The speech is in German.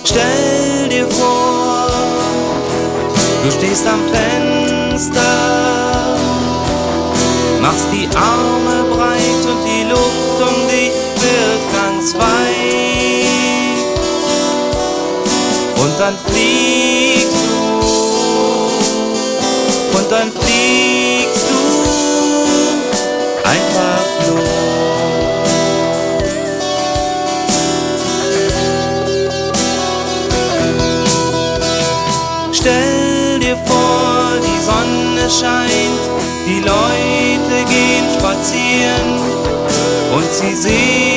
Stell dir vor, du stehst am Fenster, machst die Arme breit und die Luft um dich wird ganz weit. Und dann fliegst du einfach los. Stell dir vor, die Sonne scheint, die Leute gehen spazieren und sie sehen